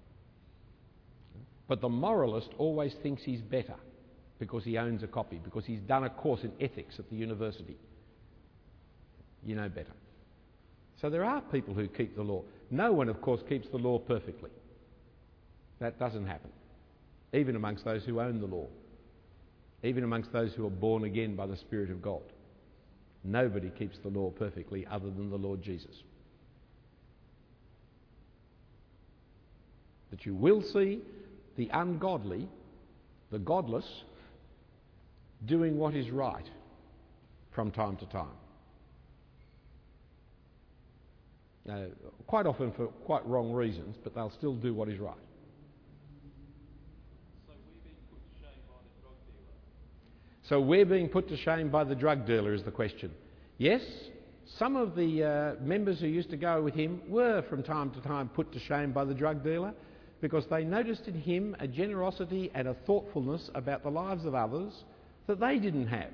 But the moralist always thinks he's better because he owns a copy, because he's done a course in ethics at the university. You know better. So there are people who keep the law. No one, of course, keeps the law perfectly. That doesn't happen. Even amongst those who own the law. Even amongst those who are born again by the Spirit of God. Nobody keeps the law perfectly other than the Lord Jesus. that you will see the ungodly, the godless, doing what is right from time to time. Quite often for quite wrong reasons, but they'll still do what is right. So we're being put to shame by the drug dealer is the question. Yes, some of the members who used to go with him were from time to time put to shame by the drug dealer because they noticed in him a generosity and a thoughtfulness about the lives of others that they didn't have.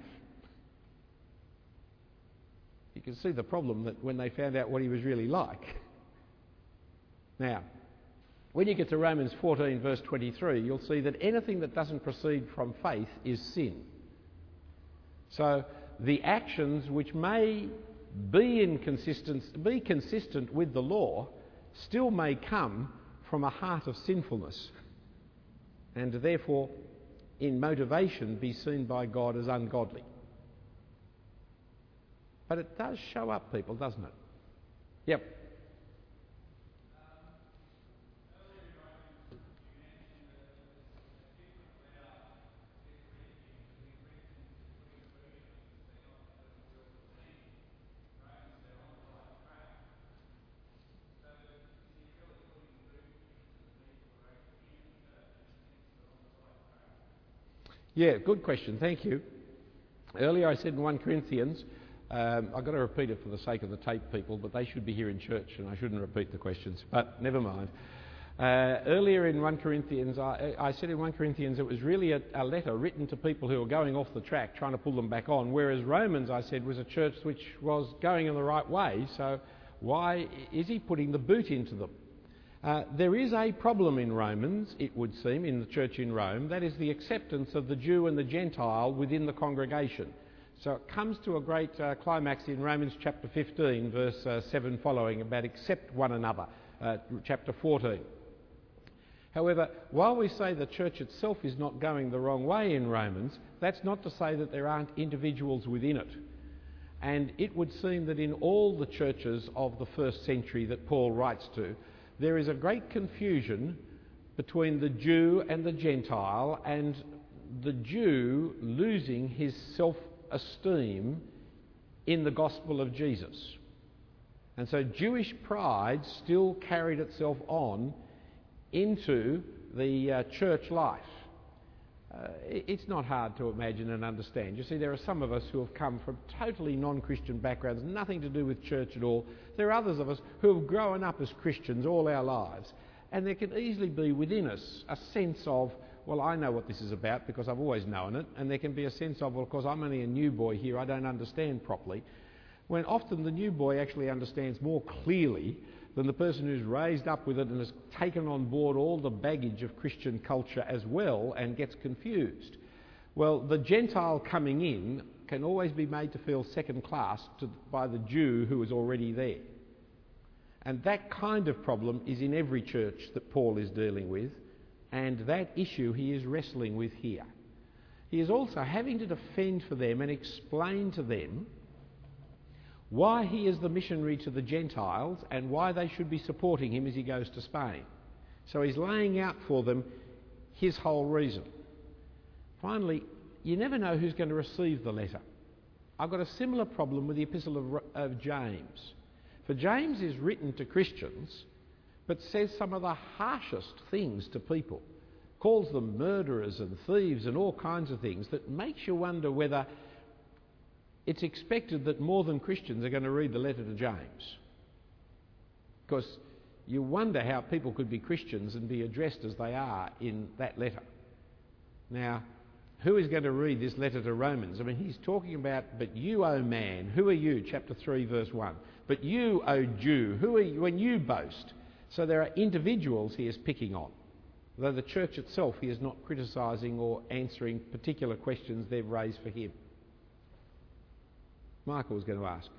You can see the problem that when they found out what he was really like. Now, when you get to Romans 14 verse 23, you'll see that anything that doesn't proceed from faith is sin. So the actions which may be consistent with the law still may come from a heart of sinfulness and therefore in motivation be seen by God as ungodly. But it does show up, people, doesn't it? Yep. Yeah, good question, thank you. Earlier I said in 1 Corinthians, I've got to repeat it for the sake of the tape people, but they should be here in church and I shouldn't repeat the questions, but never mind. Earlier in 1 Corinthians, I said in 1 Corinthians it was really a letter written to people who were going off the track, trying to pull them back on, whereas Romans, I said, was a church which was going in the right way, so why is he putting the boot into them? There is a problem in Romans, it would seem, in the church in Rome, that is the acceptance of the Jew and the Gentile within the congregation. So it comes to a great climax in Romans chapter 15, verse 7 following, about accept one another, chapter 14. However, while we say the church itself is not going the wrong way in Romans, that's not to say that there aren't individuals within it. And it would seem that in all the churches of the first century that Paul writes to, there is a great confusion between the Jew and the Gentile, and the Jew losing his self-esteem in the gospel of Jesus. And so Jewish pride still carried itself on into the church life. It's not hard to imagine and understand. You see, there are some of us who have come from totally non-Christian backgrounds, nothing to do with church at all. There are others of us who have grown up as Christians all our lives. And there can easily be within us a sense of, well, I know what this is about because I've always known it. And there can be a sense of, well, of course, I'm only a new boy here, I don't understand properly. When often the new boy actually understands more clearly than the person who's raised up with it and has taken on board all the baggage of Christian culture as well and gets confused. Well, the Gentile coming in can always be made to feel second class by the Jew who is already there. And that kind of problem is in every church that Paul is dealing with, and that issue he is wrestling with here. He is also having to defend for them and explain to them why he is the missionary to the Gentiles and why they should be supporting him as he goes to Spain. So he's laying out for them his whole reason. Finally, you never know who's going to receive the letter. I've got a similar problem with the Epistle of James. For James is written to Christians, but says some of the harshest things to people. Calls them murderers and thieves and all kinds of things that makes you wonder whether it's expected that more than Christians are going to read the letter to James. Because you wonder how people could be Christians and be addressed as they are in that letter. Now, who is going to read this letter to Romans? I mean, he's talking about, but you, O man, who are you? Chapter 3, verse 1. But you, O Jew, who are you when you boast? So there are individuals he is picking on. Though the church itself, he is not criticising or answering particular questions they've raised for him. Michael was going to ask.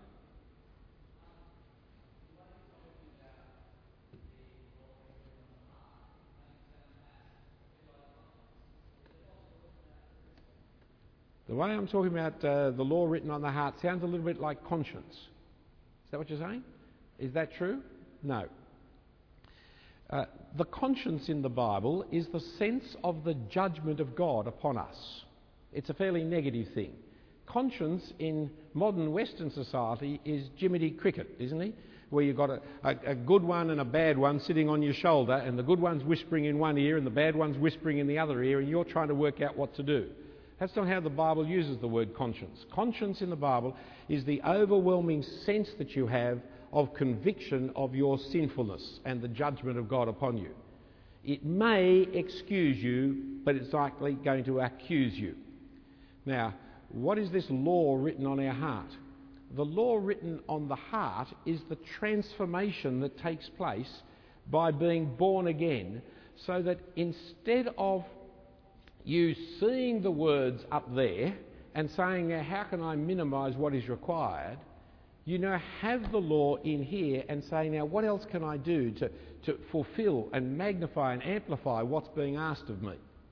The way I'm talking about the law written on the heart sounds a little bit like conscience. Is that what you're saying? Is that true? No. The conscience in the Bible is the sense of the judgment of God upon us. It's a fairly negative thing. Conscience in modern Western society is Jiminy Cricket, isn't he? Where you've got a good one and a bad one sitting on your shoulder, and the good one's whispering in one ear and the bad one's whispering in the other ear, and you're trying to work out what to do. That's not how the Bible uses the word conscience. Conscience in the Bible is the overwhelming sense that you have of conviction of your sinfulness and the judgment of God upon you. It may excuse you, but it's likely going to accuse you. Now, what is this law written on our heart? The law written on the heart is the transformation that takes place by being born again, so that instead of you seeing the words up there and saying, now, how can I minimise what is required? You now have the law in here and say, now, what else can I do to fulfil and magnify and amplify what's being asked of me?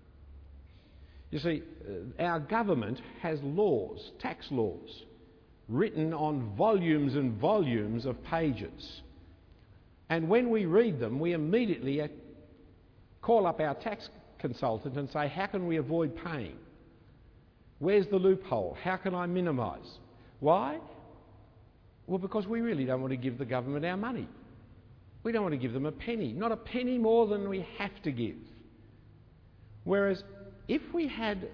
You see, our government has laws, tax laws, written on volumes and volumes of pages. And when we read them, we immediately call up our tax consultant and say, how can we avoid paying? Where's the loophole? How can I minimise? Why? Well, because we really don't want to give the government our money. We don't want to give them a penny, not a penny more than we have to give. Whereas if we had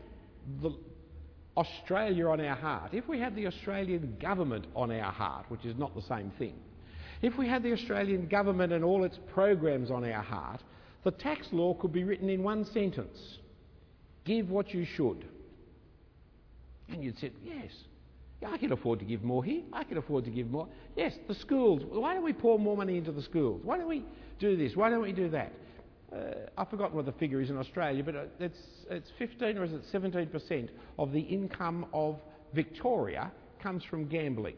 Australia on our heart, if we had the Australian government on our heart, which is not the same thing, if we had the Australian government and all its programs on our heart, the tax law could be written in one sentence: give what you should. And you'd say, yes, I can afford to give more here, I can afford to give more. Yes, the schools, why don't we pour more money into the schools? Why don't we do this? Why don't we do that? I've forgotten what the figure is in Australia, but it's 15 or is it 17% of the income of Victoria comes from gambling.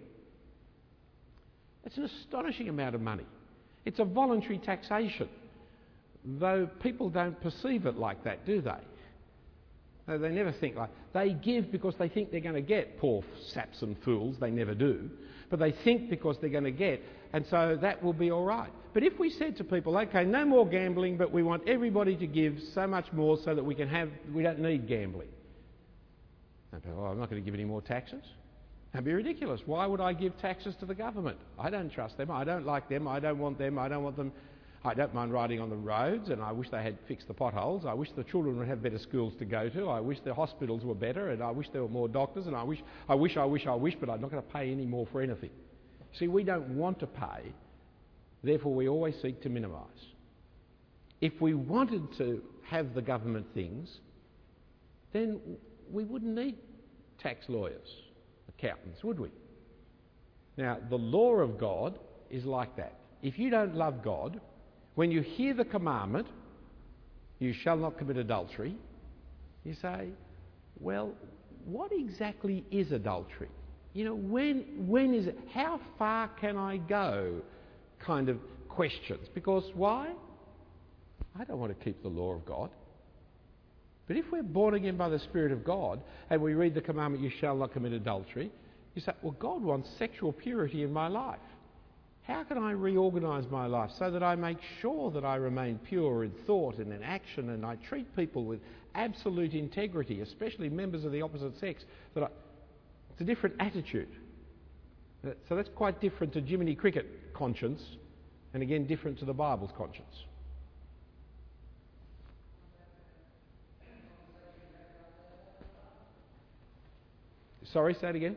It's an astonishing amount of money. It's a voluntary taxation, though people don't perceive it like that, do they? They never think like... They give because they think they're going to get, poor saps and fools, they never do, but they think because they're going to get, and so that will be all right. But if we said to people, OK, no more gambling, but we want everybody to give so much more so that we don't need gambling. They'd go, I'm not going to give any more taxes. That'd be ridiculous. Why would I give taxes to the government? I don't trust them, I don't like them, I don't want them, I don't want them... I don't mind riding on the roads, and I wish they had fixed the potholes. I wish the children would have better schools to go to. I wish the hospitals were better, and I wish there were more doctors, and I wish, but I'm not going to pay any more for anything. See, we don't want to pay, therefore we always seek to minimise. If we wanted to have the government things, then we wouldn't need tax lawyers, accountants, would we? Now, the law of God is like that. If you don't love God, when you hear the commandment, you shall not commit adultery, you say, well, what exactly is adultery? You know, when is it? How far can I go? Kind of questions. Because why? I don't want to keep the law of God. But if we're born again by the Spirit of God and we read the commandment, you shall not commit adultery, you say, well, God wants sexual purity in my life. How can I reorganise my life so that I make sure that I remain pure in thought and in action, and I treat people with absolute integrity, especially members of the opposite sex? It's a different attitude. So that's quite different to Jiminy Cricket conscience, and again different to the Bible's conscience. Sorry, say it again.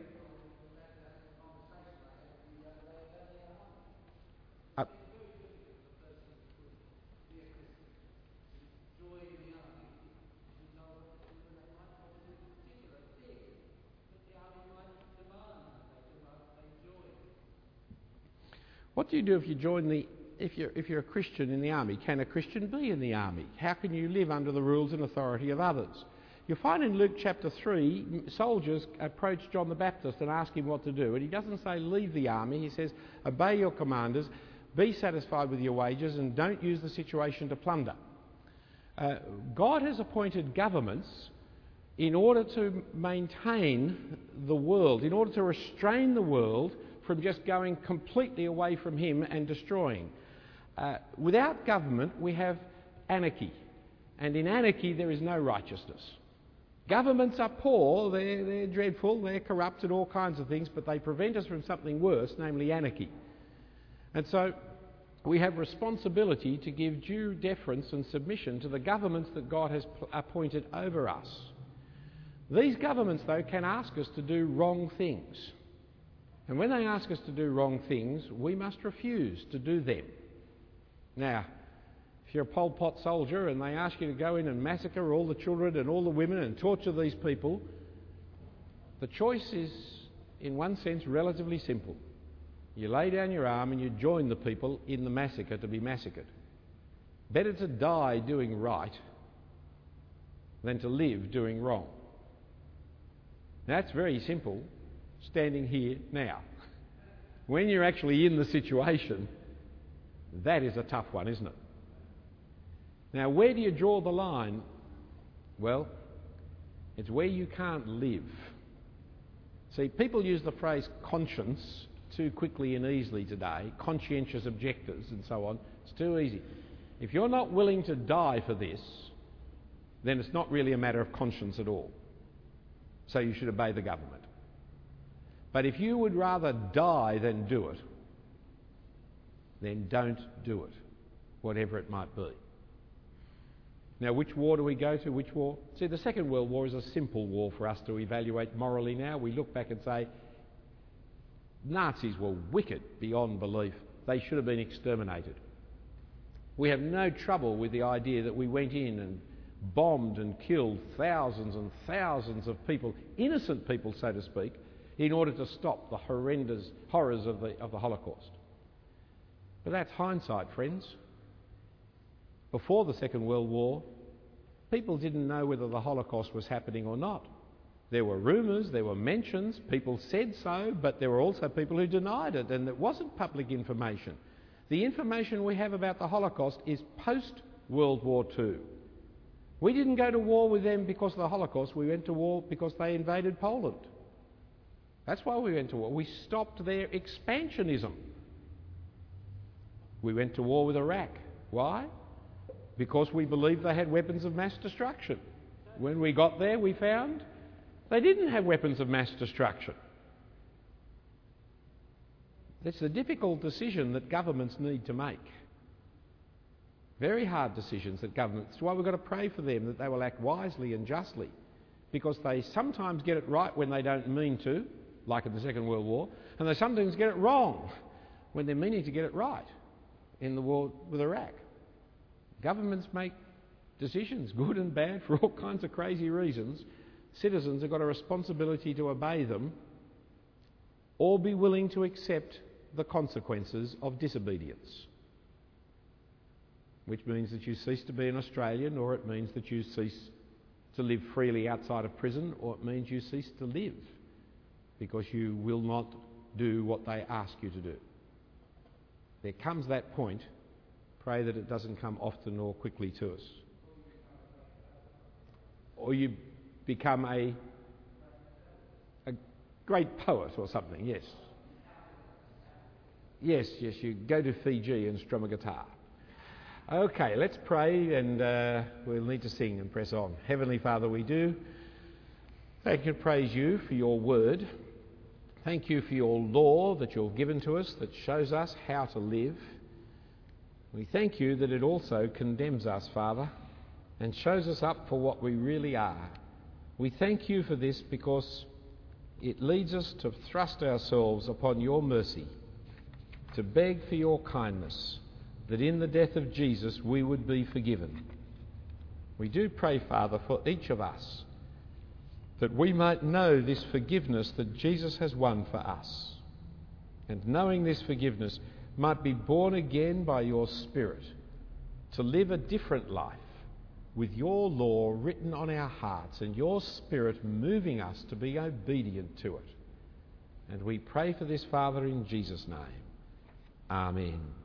What do you do if you join if you're a Christian in the army? Can a Christian be in the army? How can you live under the rules and authority of others? You'll find in Luke chapter 3, soldiers approach John the Baptist and ask him what to do. And he doesn't say leave the army. He says obey your commanders, be satisfied with your wages, and don't use the situation to plunder. God has appointed governments in order to maintain the world, in order to restrain the world from just going completely away from him and destroying. Without government, we have anarchy. And in anarchy, there is no righteousness. Governments are poor, they're dreadful, they're corrupt and all kinds of things, but they prevent us from something worse, namely anarchy. And so we have responsibility to give due deference and submission to the governments that God has appointed over us. These governments, though, can ask us to do wrong things. And when they ask us to do wrong things, we must refuse to do them. Now, if you're a Pol Pot soldier and they ask you to go in and massacre all the children and all the women and torture these people, the choice is, in one sense, relatively simple. You lay down your arm and you join the people in the massacre to be massacred. Better to die doing right than to live doing wrong. Now, that's very simple, standing here now. When you're actually in the situation, that is a tough one, isn't it? Now, where do you draw the line? Well, it's where you can't live. See, people use the phrase conscience too quickly and easily today, conscientious objectors and so on. It's too easy. If you're not willing to die for this, then it's not really a matter of conscience at all. So you should obey the government. But if you would rather die than do it, then don't do it, whatever it might be. Now, which war do we go to? Which war? See, the Second World War is a simple war for us to evaluate morally now. We look back and say, Nazis were wicked beyond belief. They should have been exterminated. We have no trouble with the idea that we went in and bombed and killed thousands and thousands of people, innocent people, so to speak, in order to stop the horrendous horrors of the Holocaust. But that's hindsight, friends. Before the Second World War, people didn't know whether the Holocaust was happening or not. There were rumours, there were mentions, people said so, but there were also people who denied it, and it wasn't public information. The information we have about the Holocaust is post-World War II. We didn't go to war with them because of the Holocaust, we went to war because they invaded Poland. That's why we went to war. We stopped their expansionism. We went to war with Iraq. Why? Because we believed they had weapons of mass destruction. When we got there, we found they didn't have weapons of mass destruction. It's a difficult decision that governments need to make. Very hard decisions that governments... That's why we've got to pray for them, that they will act wisely and justly, because they sometimes get it right when they don't mean to, like in the Second World War, and they sometimes get it wrong when they're meaning to get it right in the war with Iraq. Governments make decisions, good and bad, for all kinds of crazy reasons. Citizens have got a responsibility to obey them or be willing to accept the consequences of disobedience, which means that you cease to be an Australian, or it means that you cease to live freely outside of prison, or it means you cease to live because you will not do what they ask you to do. There comes that point. Pray that it doesn't come often or quickly to us. Or you become a great poet or something, yes. Yes, you go to Fiji and strum a guitar. Okay, let's pray, and we'll need to sing and press on. Heavenly Father, we do thank and praise you for your word. Thank you for your law that you've given to us that shows us how to live. We thank you that it also condemns us, Father, and shows us up for what we really are. We thank you for this because it leads us to thrust ourselves upon your mercy, to beg for your kindness, that in the death of Jesus we would be forgiven. We do pray, Father, for each of us, that we might know this forgiveness that Jesus has won for us, and knowing this forgiveness might be born again by your Spirit to live a different life with your law written on our hearts and your Spirit moving us to be obedient to it. And we pray for this, Father, in Jesus' name. Amen.